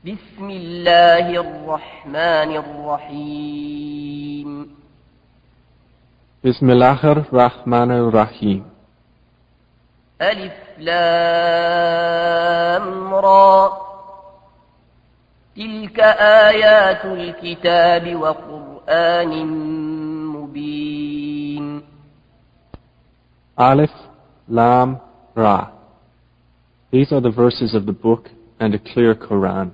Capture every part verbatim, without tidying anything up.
بسم الله الرحمن الرحيم بسم الله الرحمن الرحيم ألف لام را تلك آيات الكتاب وقرآن مبين Alif, Lam, Ra. These are the verses of the book and a clear Quran.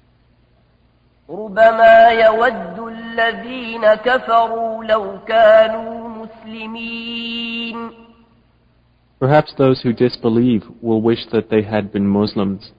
ربما يود الذين كفروا لو كانوا مسلمين. Perhaps those who disbelieve will wish that they had been Muslims.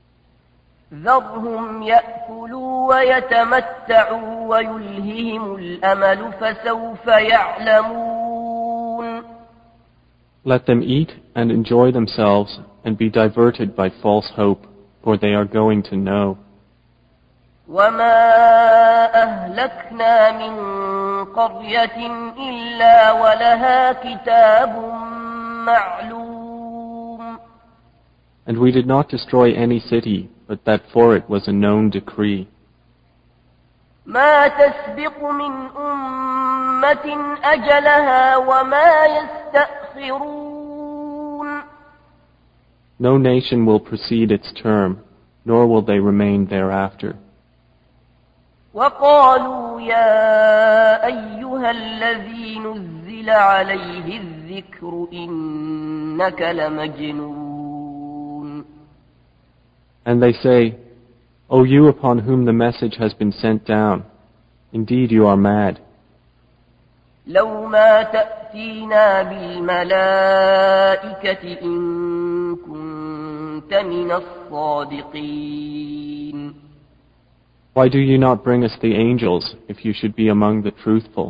ذرهم يأكلوا ويتمتعوا ويلههم الأمل فسوف يعلمون. Let them eat and enjoy themselves and be diverted by false hope, for they are going to know. وما أهلكنا من قرية إلا ولها كتاب معلوم. And we did not destroy any city, but that for it was a known decree. ما تسبق من أمة أجلها وما يستأخرون. No nation will precede its term, nor will they remain thereafter. وقالوا يا أيها الذي نزل عليه الذكر إنك لمجنون. And they say, O you upon whom the message has been sent down, indeed you are mad. لو ما تأتينا بالملائكة إن كنت من الصادقين. Why do you not bring us the angels if you should be among the truthful?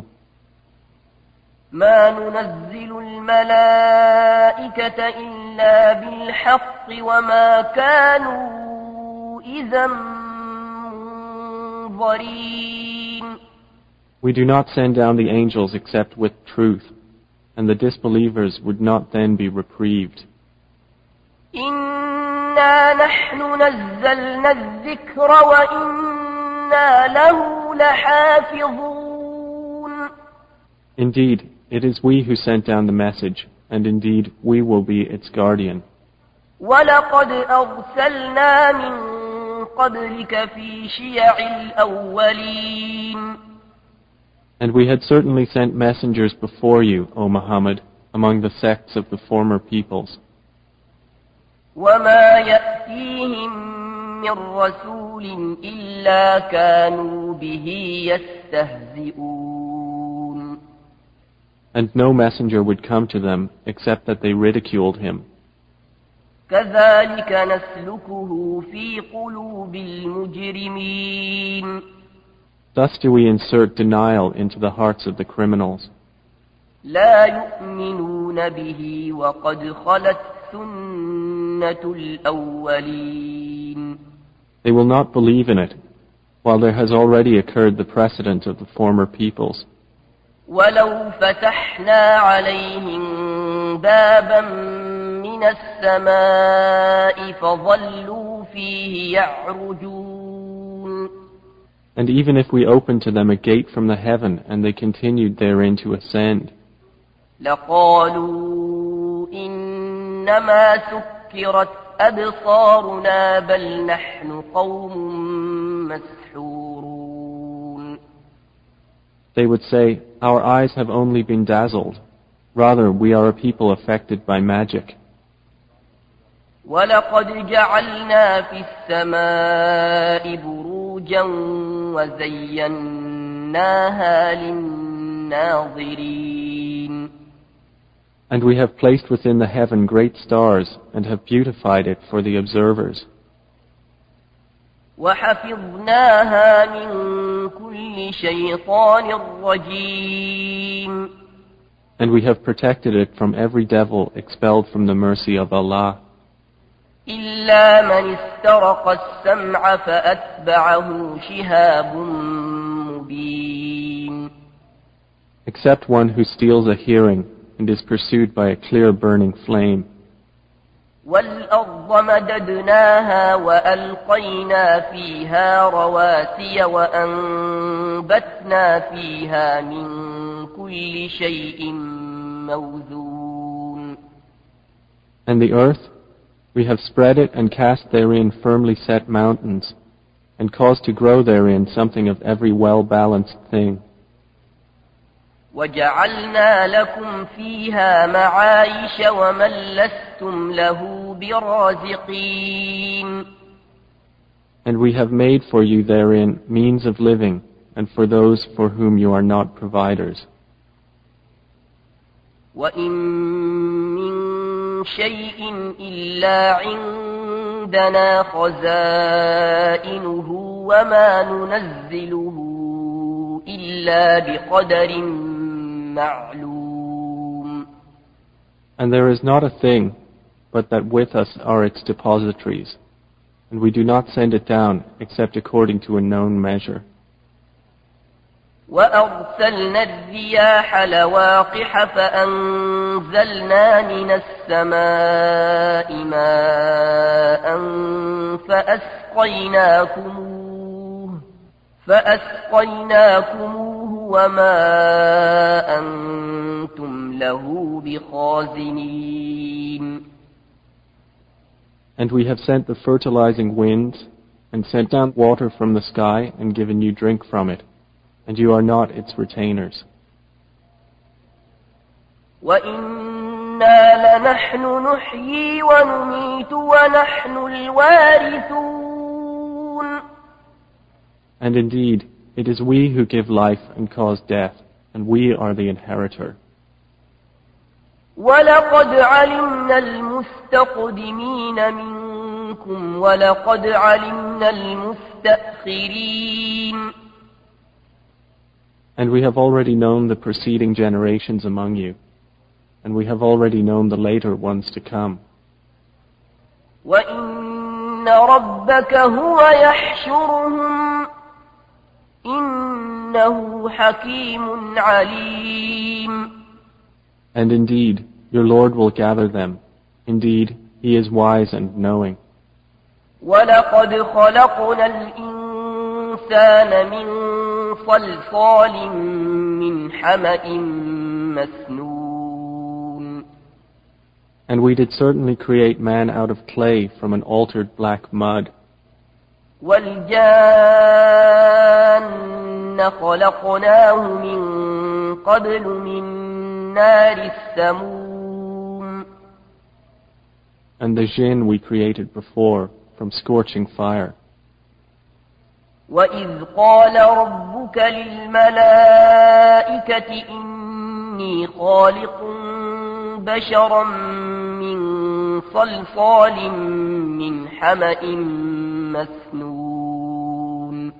ما ننزل الملائكة إلا بالحق وما كانوا إذا منظرين. We do not send down the angels except with truth, and the disbelievers would not then be reprieved. إنا نحن نزلنا الذكر وإنا له لحافظون. Indeed, it is we who sent down the message, and indeed we will be its guardian. ولقد أرسلنا من قبلك في شيع الأولين. And we had certainly sent messengers before you, O Muhammad, among the sects of the former peoples. وما يأتيهم من رسول إلا كانوا به يستهزئون. And no messenger would come to them except that they ridiculed him. كذلك نسلكه في قلوب المجرمين. Thus do we insert denial into the hearts of the criminals. لا يؤمنون به وقد خلت سنة الأولين. They will not believe in it, while there has already occurred the precedent of the former peoples. ولو فتحنا عليهم بابا من السماء فظلوا فيه يعرجون. And even if we opened to them a gate from the heaven and they continued therein to ascend, لقالوا إنما سكرت أبصارنا بل نحن قوم مسحورون. they would say, Our eyes have only been dazzled. Rather, we are a people affected by magic. ولقد جعلنا في السماء بروجا وزيناها للناظرين. And we have placed within the heaven great stars and have beautified it for the observers. وحفظناها من كل شيطان رجيم. And we have protected it from every devil expelled from the mercy of Allah. إلا من استرق السمع فأتبعه شهاب مبين. Except one who steals a hearing and is pursued by a clear burning flame. والأرض مددناها وألقينا فيها رواسي وأنبتنا فيها من كل شيء موزون. And the earth, we have spread it and cast therein firmly set mountains, and caused to grow therein something of every well-balanced thing. وَجَعَلْنَا لَكُمْ فِيهَا مَعَايِشَ وَمَن لَّسْتُمْ لَهُ بِرَازِقِينَ. And we have made for you therein means of living, and for those for whom you are not providers. وَإِن مِّن شَيْءٍ إِلَّا عِندَنَا خَزَائِنُهُ وَمَا نُنَزِّلُهُ إِلَّا بِقَدَرٍ معلوم. And there is not a thing but that with us are its depositories, and we do not send it down except according to a known measure. وَأَرْسَلْنَا الرِّيَاحَ لَوَاقِحَ فَأَنزَلْنَا مِنَ السَّمَاءِ مَاءً فَأَسْقَيْنَاكُمُوهُ فَأَسْقَيْنَاكُمُوهُ وَمَا أَنْتُمْ لَهُ بِخَازِنِينَ. And we have sent the fertilizing winds, and sent down water from the sky, and given you drink from it, and you are not its retainers. وَإِنَّا لَنَحْنُ نُحْيِي وَنُمِيتُ وَنَحْنُ الْوَارِثُونَ. And indeed, it is we who give life and cause death, and we are the inheritor. وَلَقَدْ عَلِمْنَا الْمُسْتَقْدِمِينَ مِنكُمْ وَلَقَدْ عَلِمْنَا الْمُسْتَأْخِرِينَ. And we have already known the preceding generations among you, and we have already known the later ones to come. وَإِنَّ رَبَّكَ هُوَ يَحْشُرُهُمْ إِنَّهُ حَكِيمٌ عَلِيمٌ. And indeed, your Lord will gather them. Indeed, He is wise and knowing. وَلَقَدْ خَلَقْنَا الْإِنسَانَ مِنْ صَلْصَالٍ مِّنْ حَمَإٍ مَسْنُونٍ. And we did certainly create man out of clay from an altered black mud. وَالْجَانَّ خَلَقْنَاهُ مِنْ قَبْلُ مِنْ نَارِ السَّمُومِ. And the jinn we created before from scorching fire. وَإِذْ قَالَ رَبُّكَ لِلْمَلَائِكَةِ إِنِّي خَالِقٌ بَشَرًا مِّن صَلْصَالٍ مِّنْ حَمَإٍ مَسْنُونٍ.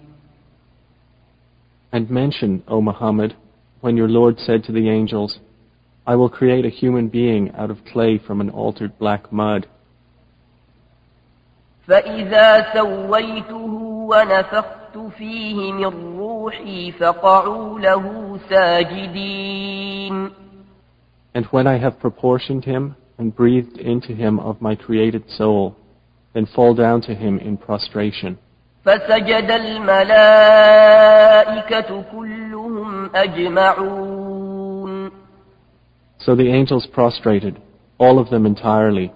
And mention, O Muhammad, when your Lord said to the angels, I will create a human being out of clay from an altered black mud. فَإِذَا سَوَّيْتُهُ وَنَفَخْتُ فِيهِ مِنْ رُوحِي فَقَعُوا لَهُ سَاجِدِينَ. And when I have proportioned him and breathed into him of my created soul, then fall down to him in prostration. فَسَجَدَ الْمَلَائِكَةُ كُلُّهُمْ أَجْمَعُونَ. So the angels prostrated, all of them entirely,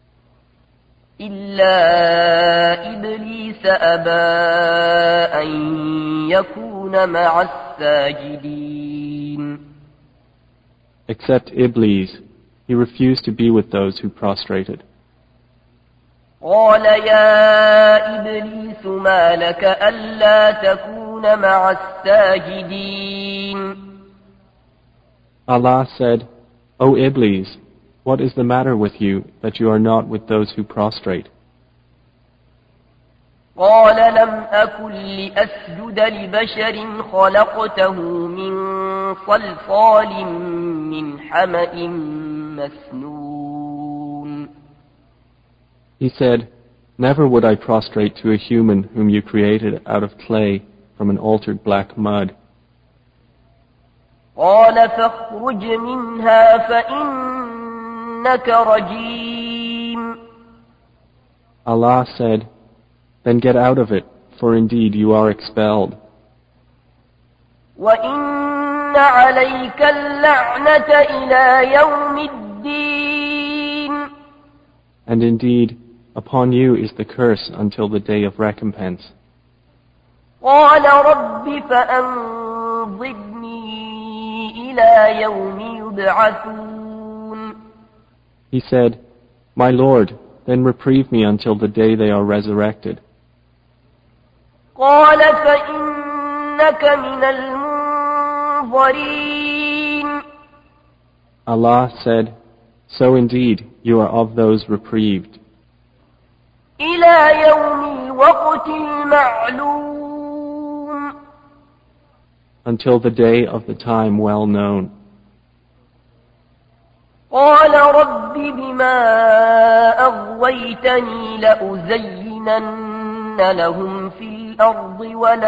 إِلَّا إِبْلِيسَ أَبَى أَن يَكُونَ مَعَ السَّاجِدِينَ. except Iblis. He refused to be with those who prostrated. قال يا إبليس ما لك ألا تكون مع الساجدين. Allah said, O Iblis, what is the matter with you that you are not with those who prostrate? قال لم أكن لأسجد لبشر خلقته من صلصال من حمأ مسنون. He said, never would I prostrate to a human whom you created out of clay from an altered black mud. قال فاخرج منها فإنك رجيم. Allah said, "Then get out of it, for indeed you are expelled. وَإِنَّ عَلَيْكَ اللَّعْنَةَ إِلَى يَوْمِ الدِّينِ. And indeed, upon you is the curse until the day of recompense." قَالَ رَبِّ فَأَنظِرْنِي إِلَى يَوْمِ يُبْعَثُونَ. He said, "My Lord, then reprieve me until the day they are resurrected." قَالَ فَإِنَّكَ مِنَ الْمُنظَرِينَ. Allah said, "So indeed, you are of those reprieved, إِلَى يَوْمِ الْوَقْتِ الْمَعْلُومِ. until the day of the time well known." قال رب بما أغويتني لأزينن لهم في الأرض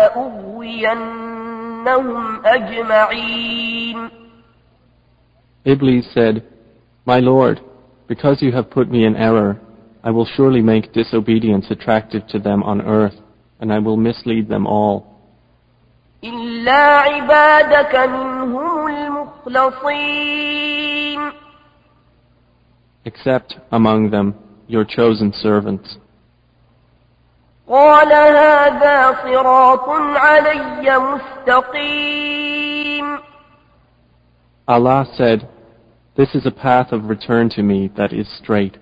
ولأغوينهم أجمعين. Iblis said, "My Lord, because you have put me in error, I will surely make disobedience attractive to them on earth, and I will mislead them all, إلا عبادك منهم المخلصين. except among them your chosen servants." قال هذا صراط علي مستقيم. Allah said, "This is a path of return to me that is straight.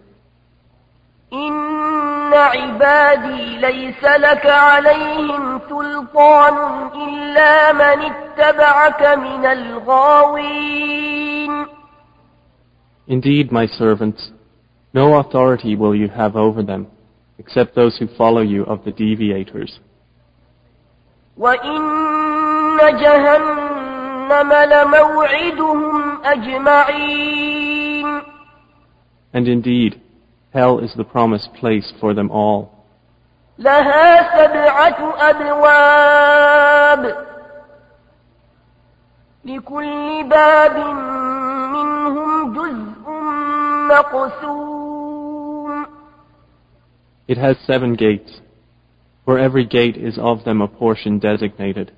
إن عبادي ليس لك عليهم سلطان إلا من اتبعك من الغاوين. Indeed, my servants, no authority will you have over them, except those who follow you of the deviators. وإن جهنم لموعدهم أجمعين. And indeed, hell is the promised place for them all. لها سبعة أبواب لكل باب منهم جزء مقسوم. It has seven gates. For every gate is of them a portion designated.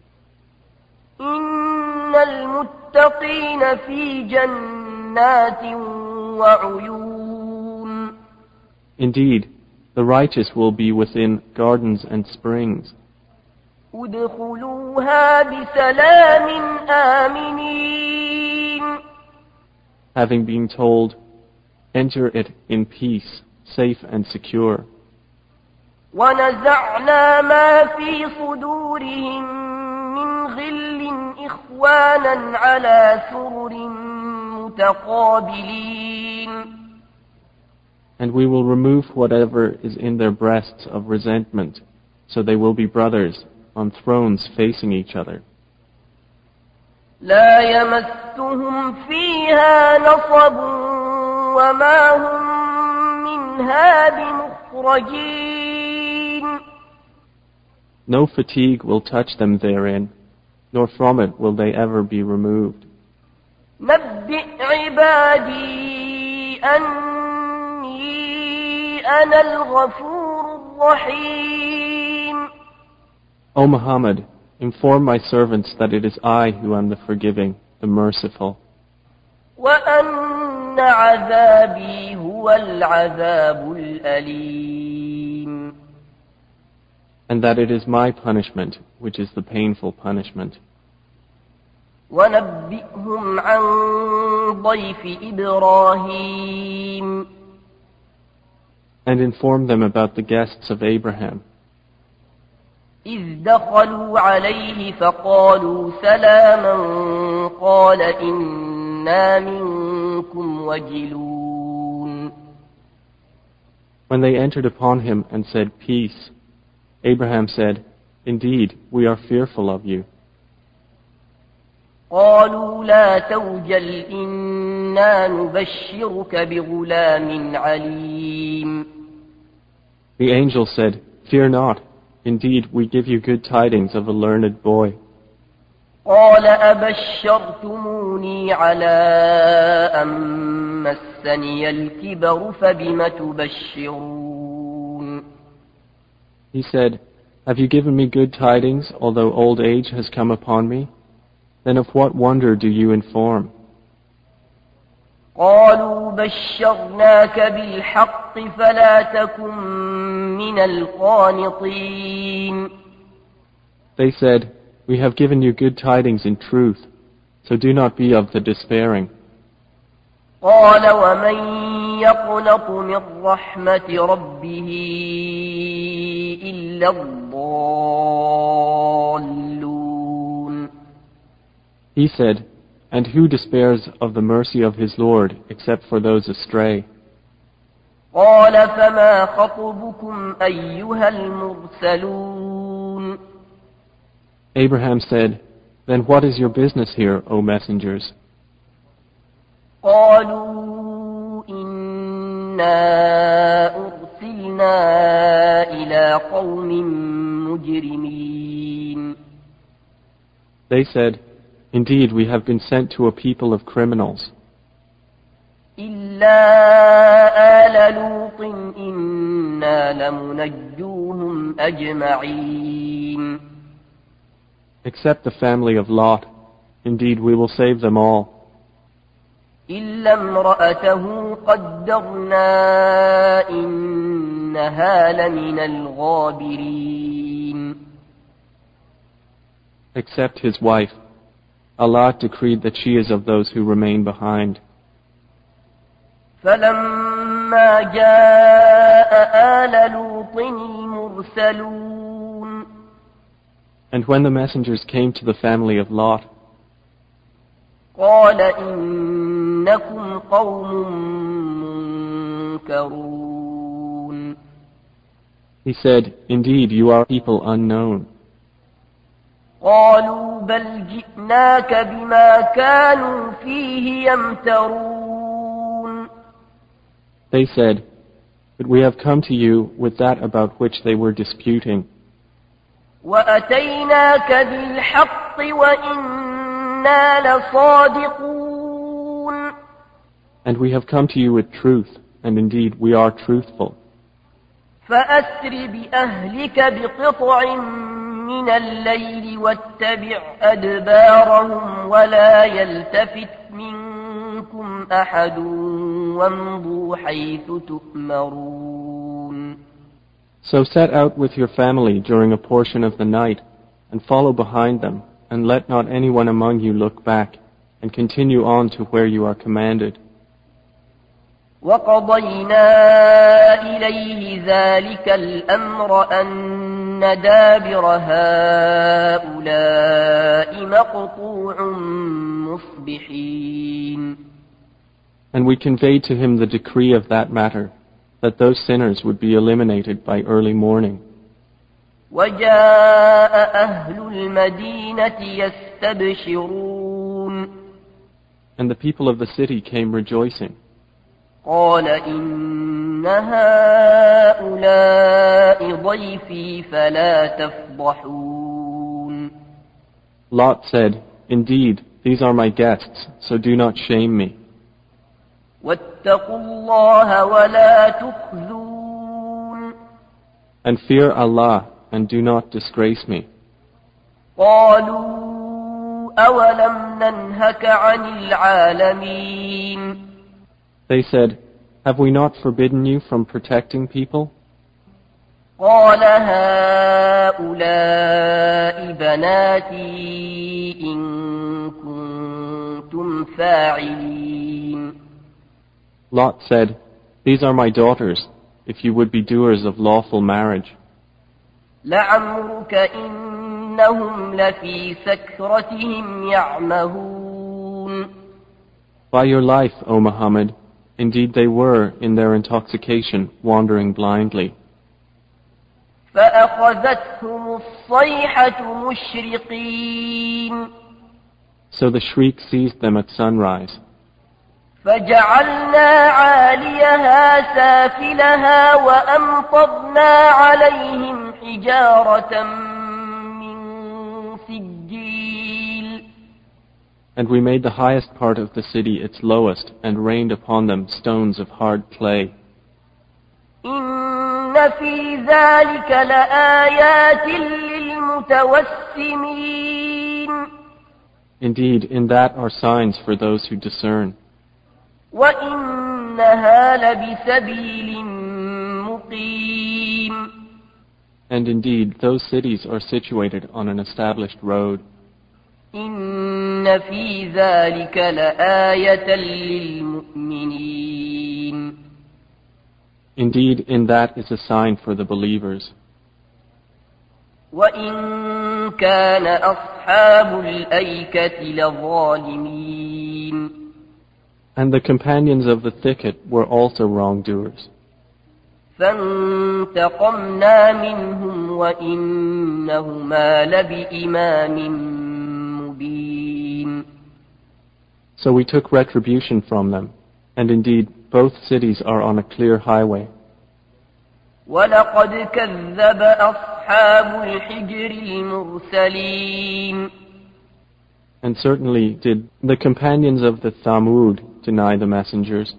إن المتقين في جنات وعيون. Indeed, the righteous will be within gardens and springs. ادخلوها بسلام آمنين. Having been told, enter it in peace, safe and secure. ونزعنا ما في صدورهم من غل إخوانا على سرر متقابلين. And we will remove whatever is in their breasts of resentment, so they will be brothers on thrones facing each other. لا يمسهم فيها نصب وما هم منها بمخرجين. No fatigue will touch them therein, nor from it will they ever be removed. نبئ عبادي أني أنا الغفور الرحيم. O Muhammad, inform my servants that it is I who am the forgiving, the merciful, وأن عذابي هو العذاب الأليم. and that it is my punishment which is the painful punishment. ونبئهم عن ضيف إبراهيم. And inform them about the guests of Abraham. إذ دخلوا عليه فقالوا سلاما قال إنا منكم وجلون. When they entered upon him and said, "Peace," Abraham said, "Indeed, we are fearful of you." قالوا لا توجل إنا نبشرك بغلام عليم. The angel said, "Fear not. Indeed, we give you good tidings of a learned boy." قال أبشرتموني على أن مسني الكبر فبم تبشرون. He said, "Have you given me good tidings, although old age has come upon me? Then of what wonder do you inform?" قالوا بشرناك بالحق فلا تكن من القانطين. They said, "We have given you good tidings in truth, so do not be of the despairing." قال ومن يقنط من رحمة ربه إلا الضالون. He said, "And who despairs of the mercy of his Lord except for those astray?" قال فما خطبكم أيها المرسلون. Abraham said, "Then what is your business here, O messengers?" قالوا إنا أرسلنا إلى قوم مجرمين. They said, "Indeed, we have been sent to a people of criminals. إلا آل لوط إنا لمنجوهم أجمعين. Except the family of Lot. Indeed, we will save them all. إلا امرأته قدرنا إنها لمن الغابرين. Except his wife. Allah decreed that she is of those who remain behind. فلما جاء آل لوط المرسلون. And when the messengers came to the family of Lot, قال إنكم قوم منكرون. he said, "Indeed, you are people unknown." قالوا بل جئناك بما كانوا فيه يمترون. They said, "But we have come to you with that about which they were disputing. وأتيناك بالحق وإنا لصادقون. And we have come to you with truth, and indeed we are truthful. فأسر بأهلك بقطع من الليل واتبع أدبارهم ولا يلتفت منكم أحد وامضوا حيث تؤمرون. So set out with your family during a portion of the night, and follow behind them, and let not anyone among you look back, and continue on to where you are commanded. وقضينا إليه ذلك الأمر أن دابر هؤلاء مقطوع مصبحين. And we conveyed to him the decree of that matter, that those sinners would be eliminated by early morning. وجاء أهل المدينة يستبشرون. And the people of the city came rejoicing. قال إن هؤلاء ضيفي فلا تفضحون. Lot said, "Indeed, these are my guests, so do not shame me. واتقوا الله ولا تخزون. And fear Allah, and do not disgrace me." قالوا أولم ننهك عن العالمين. They said, "Have we not forbidden you from protecting people?" قال هؤلاء بناتي إن كنتم فاعلين. Lot said, "These are my daughters, if you would be doers of lawful marriage." لعمرك إنهم لفي سكرتهم يعمهون. By your life, O Muhammad, indeed they were, in their intoxication, wandering blindly. فأخذتهم الصيحة مشرقين. So the shriek seized them at sunrise. فجعلنا عاليها سافلها وأمطرنا عليهم حجارة من سجيل. And we made the highest part of the city its lowest, and rained upon them stones of hard clay. إن في ذلك لآيات للمتوسمين. Indeed, in that are signs for those who discern. وإنها لبسبيل مقيم. And indeed, those cities are situated on an established road. إن في ذلك لآية للمؤمنين. Indeed, in that is a sign for the believers. وإن كان أصحاب الأيكة لظالمين. And the companions of the thicket were also wrongdoers. فانتقمنا منهم وإنهما لبإمام مبين. So we took retribution from them, and indeed both cities are on a clear highway. ولقد كذب أصحاب الحجر المرسلين. And certainly did the companions of the Thamud deny the messengers.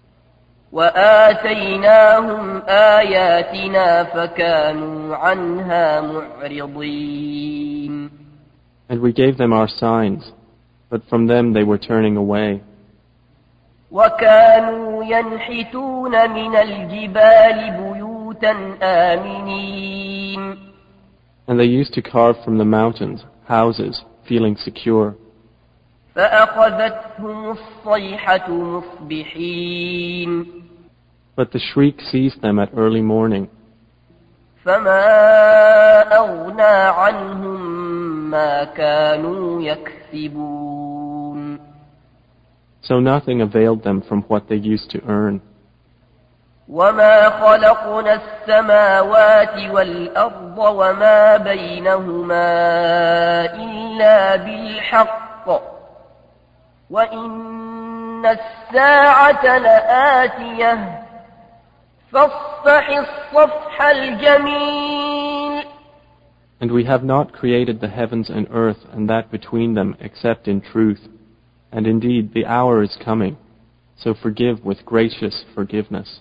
وآتيناهم آياتنا فكانوا عنها معرضين. And we gave them our signs, but from them they were turning away. وكانوا ينحتون من الجبال بيوتا آمنين. And they used to carve from the mountains houses, feeling secure. فأخذتهم الصيحة مصبحين. But the shriek seized them at early morning. فما أغنى عنهم ما كانوا يكسبون. So nothing availed them from what they used to earn. وما خلقنا السماوات والأرض وما بينهما إلا بالحق وإن الساعة لآتية فاصفح الصفح الجميل. And we have not created the heavens and earth and that between them except in truth. And indeed the hour is coming, so forgive with gracious forgiveness.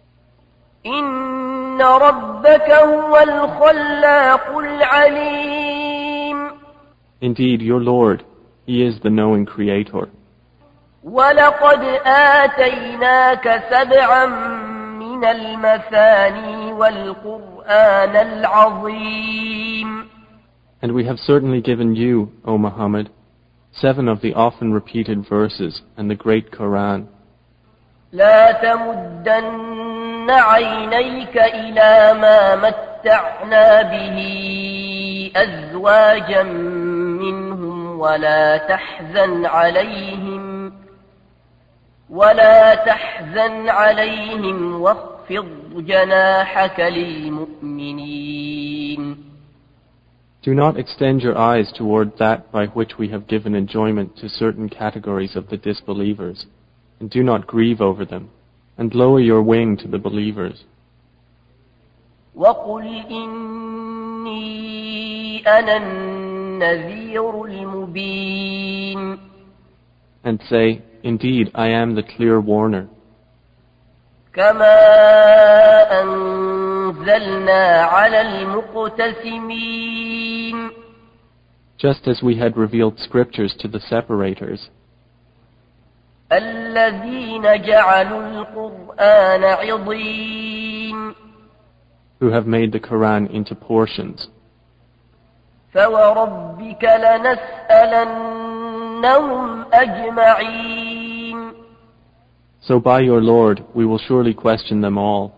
إن ربك هو الخلاق العليم. Indeed, your Lord, He is the knowing Creator. ولقد آتيناك سبعا من المثاني والقرآن العظيم. And we have certainly given you, O Muhammad, seven of the often repeated verses and the great Quran. لا تمدن عينيك إلى ما متعنا به أزواجا منهم ولا تحزن عليهم ولا تحزن عليهم واخفض جناحك للمؤمنين. Do not extend your eyes toward that by which we have given enjoyment to certain categories of the disbelievers, and do not grieve over them, and lower your wing to the believers. وَقُلْ إِنِّي أَنَا النَّذِيرُ الْمُبِينُ. And say, indeed, I am the clear warner. كَمَا أَنزَلْنَا عَلَى الْمُقْتَسِمِينَ. Just as we had revealed scriptures to the separators, الَّذِينَ جَعَلُوا الْقُرْآنَ عِضِينَ. who have made the Quran into portions. فَوَرَبِّكَ لَنَسْأَلَنَّهُمْ أَجْمَعِينَ. So by your Lord, we will surely question them all.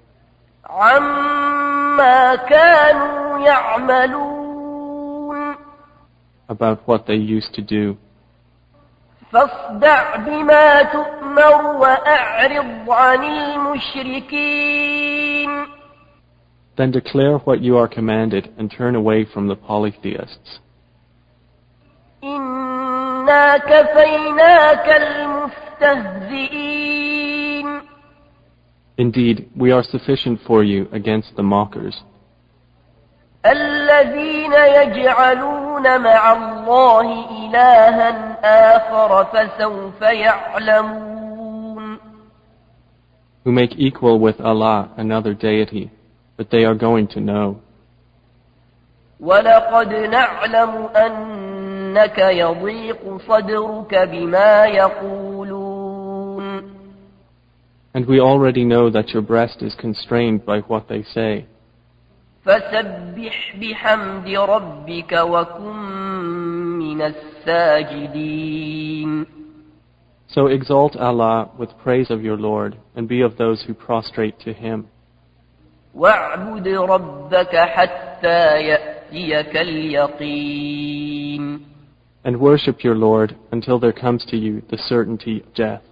عَمَّا كَانُوا يَعْمَلُونَ. About what they used to do. فاصدع بما تؤمر وأعرض عن المشركين. Then declare what you are commanded and turn away from the polytheists. إنا كفيناك المستهزئين. Indeed, we are sufficient for you against the mockers. الذين يجعلون مع الله إلها آخر فسوف يعلمون. Who make equal with Allah another deity, but they are going to know. وَلَقَدْ نَعْلَمُ أَنَّكَ يَضِيقُ صَدْرُكَ بِمَا يَقُولُونَ. And we already know that your breast is constrained by what they say. فَسَبِّحْ بِحَمْدِ رَبِّكَ وَكُن مِّنَ السَّاجِدِينَ. So exalt Allah with praise of your Lord, and be of those who prostrate to Him. وَاعْبُدْ رَبَّكَ حَتَّى يَأْتِيَكَ الْيَقِينُ. And worship your Lord until there comes to you the certainty of death.